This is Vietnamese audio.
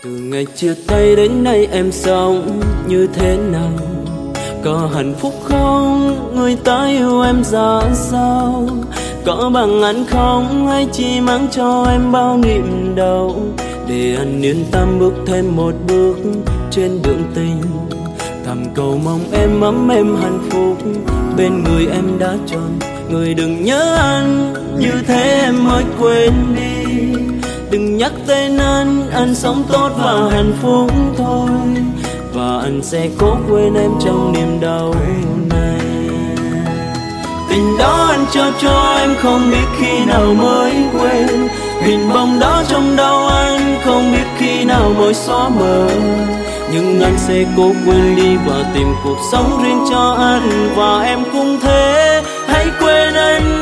Từ ngày chia tay đến nay em sống như thế nào? Có hạnh phúc không? Người ta yêu em ra sao? Có bằng anh không? Hay chỉ mang cho em bao niềm đau? Để anh yên tâm bước thêm một bước trên đường tình. Thầm cầu mong em ấm êm hạnh phúc bên người em đã chọn. Người đừng nhớ anh, như thế em mới quên đi. Đừng nhắc tên anh sống tốt và hạnh phúc thôi. Và anh sẽ cố quên em trong niềm đau này. Tình đó anh trao cho em không biết khi nào mới quên. Hình bóng đó trong đầu anh không biết khi nào mới xóa mờ. Nhưng anh sẽ cố quên đi và tìm cuộc sống riêng cho anh. Và em cũng thế, hãy quên anh